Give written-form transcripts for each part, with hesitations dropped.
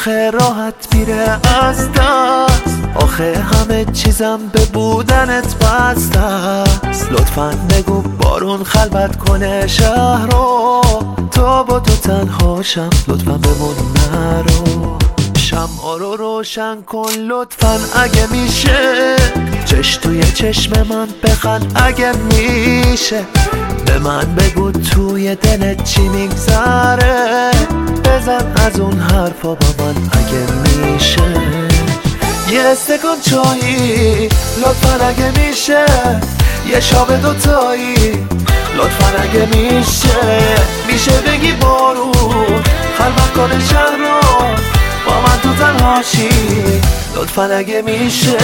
آخه راحت میره از دست، آخه همه چیزم به بودنت بسته است. لطفاً بگو بارون خلوت کنه شهر رو، تا با تو تنهاشم لطفاً بمون نرو. شمعا رو روشن کن لطفاً اگه میشه، چش توی چشم من بخند اگه میشه. به من بگو توی دلت چی میگذره، بزن از اون حرفا با من اگه میشه. یه استکان چایی لطفاً اگه میشه، یه شام دوتایی لطفاً اگه میشه بگی بارون خلوت کنه شهر رو، با من تو تنهاشی لطفاً اگه میشه.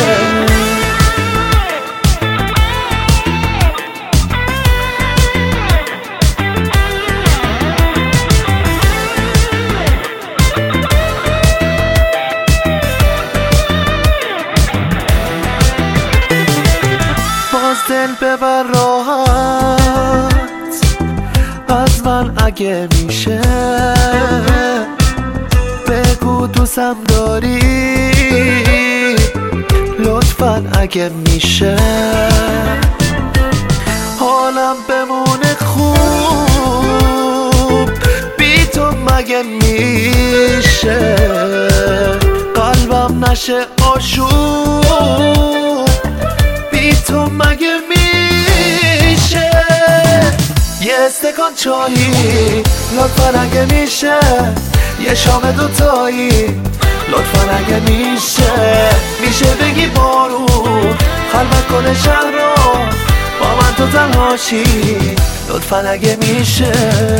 باز دل ببر راحت از من اگه میشه، بگو دوستم داری لطفاً اگه میشه. حالم بمونه خوب بی تو مگه میشه، قلبم نشه آشوب بی تو مگه میشه. یه استکان چایی لطفاً اگه میشه، یه شام دوتایی لطفاً اگه میشه بگی بارون خلوت کنه شهر رو، با من تو تنهاشی لطفاً اگه میشه.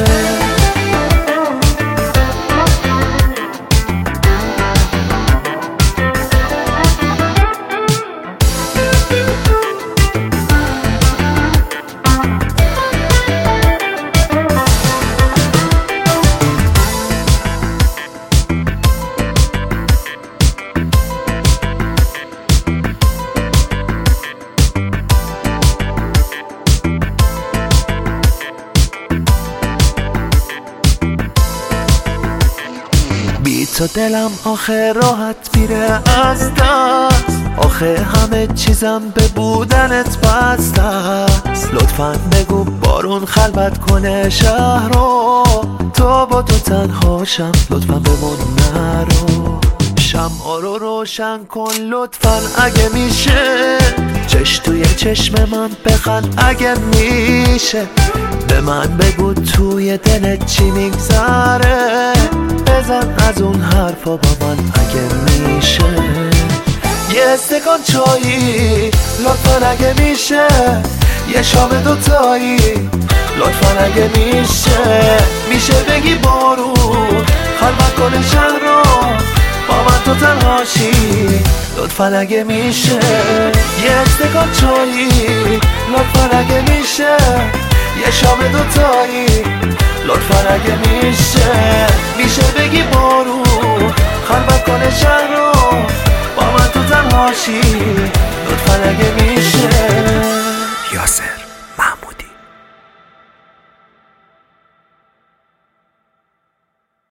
بی تو دلم آخه راحت میره از دست، آخه همه چیزم به بودنت بسته است. لطفاً بگو بارون خلوت کنه شهر رو، تا با تو تنهاشم لطفاً بمون نرو. شمعا رو روشن کن لطفاً اگه میشه، چش توی چشم من بخند اگه میشه. به من بگو توی دلت چی میگذره، بزن از اون حرفا با من اگه میشه. یه استکان چایی لطفاً اگه میشه، یه شام دوتایی لطفاً اگه میشه بگی بارون خلوت کنه شهر رو، با من تو تنهاشی لطفاً اگه میشه. یه استکان چایی لطفاً اگه میشه، یه شام دوتایی لطفاً اگه میشه بگی بارون خلوت کنه شهر رو، با من تو تنهاشی لطفاً اگه میشه. یاسر